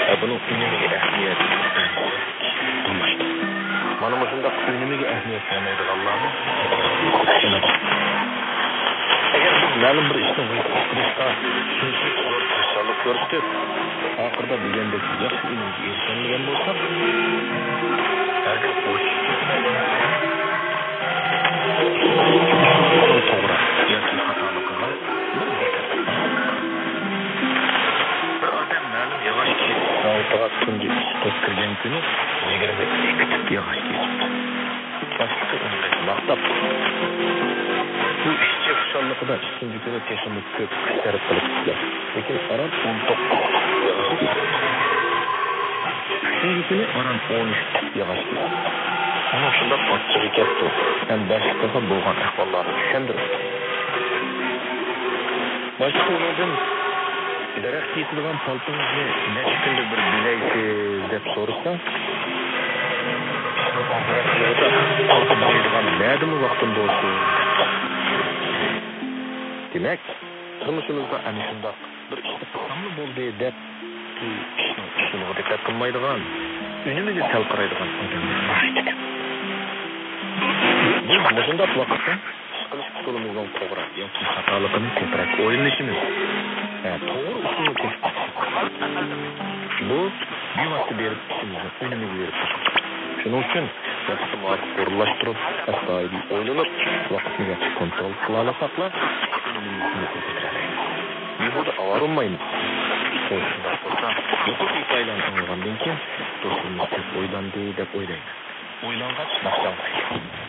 Bunun önemiga ahamiyat qilmaydi. Mana shunday önemiga ahamiyat bermaydiganlarni agar biz ma'lum bir ishni qilishda shunchalik zo'r tirishchilik ko'rsatib, oxirida degandek yaxshi unumga erishadigan bo'lsak, hargiz bo'sh to'g'ri yoki xatoligiga bir odam ma'lum yavash ketib, tungi ishga kirgan kuni 22 yavash ketibdi. Boshqa unday maqtab bu ishchi xushalligida ikinci kuni texnik ko'p sarf qilibdi. Lekin aram 19 yavaş ketibdi. Üçüncü kuni aram 13 yavaş ketibdi. Ana shunda qattiq ketdi. Ham boshqa bo'lgan ahvollarni tushundirdi. Boshqa o'rnadan daraxt yetilgan paltongizni necha kunda bir bilaysiz deb so'rasa, nerede vaqtim bo'lsin? Demak, turmushimizda ana shunday bir ishni qilsammi bo'ldi deb ishni usuliga diqqat qilmaydigan, unimiga sal qaraydigan odamlar bor ekan. Biz shunday vaqtda qilish usulimizning to'g'ri yoki xatoligini ko'proq o'ylashimiz, to'g'ri usulni topib, bu bevosita berib ishimizni unimiga berib shuning uchun vaqtni o'rinlashtirib, astoydil o'ylanib, vaqtni yaxshi kontrol qila olsaklar, unimizni ko'taramiz. Behuda avarolmaymiz. Shunday bo'lsa, yuqori hikoyalarni anglagandan keyin do'stimiz ko'p o'ylandi deb o'ylaymiz. O'ylangach, maqtanmaydi.